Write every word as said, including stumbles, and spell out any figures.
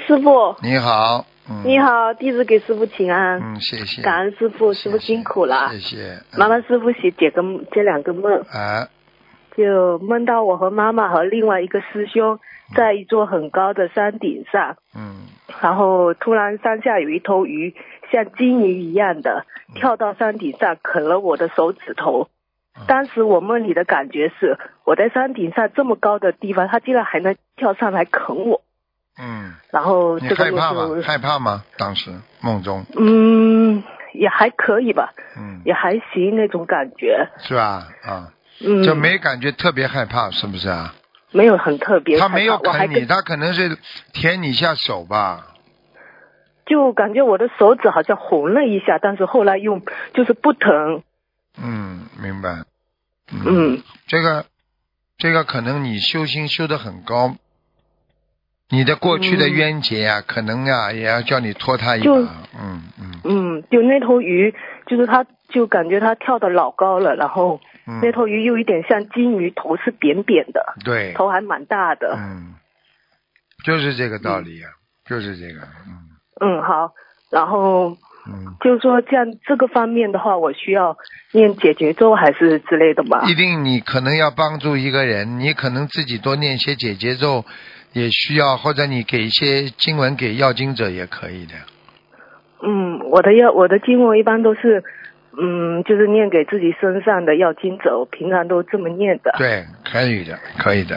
师傅。 你好。嗯、 你好，弟子给师傅请安。 嗯，谢谢。 感恩师傅，师傅辛苦了。 谢谢。 麻烦师傅写解个这两个梦。 啊。 就梦到我和妈妈和另外一个师兄在一座很高的山顶上。嗯。然后突然山下有一头鱼，像金鱼一样的跳到山顶上啃了我的手指头。当时我梦里的感觉是，我在山顶上这么高的地方，它竟然还能跳上来啃我。 嗯。 然后这个你害怕吗？害怕吗？当时梦中。 嗯，也还可以吧。嗯。也还行那种感觉。 是吧？啊。 嗯。 就没感觉特别害怕，是不是啊？ 没有很特别。 他没有啃你，他可能是舔你一下手吧。 就感觉我的手指好像红了一下，但是后来又就是不疼。 嗯，明白。 嗯。嗯这个，这个可能你修心修得很高，你的过去的冤结呀、啊嗯，可能呀、啊、也要叫你拖他一把。嗯嗯。嗯， 就那头鱼，就是他，就感觉他跳得老高了，然后那头鱼又有点像金鱼，头是扁扁的。 对。 头还蛮大的。 嗯。就是这个道理呀、啊嗯，就是这个。嗯。 嗯，好，然后。嗯，就是说这样这个方面的话，我需要念解结咒还是之类的吗？ 一定，你可能要帮助一个人，你可能自己多念些解结咒，也需要，或者你给一些经文给要经者也可以的。 嗯，我的要我的经文一般都是，嗯，就是念给自己身上的要经者，我平常都这么念的。 对，可以的，可以的。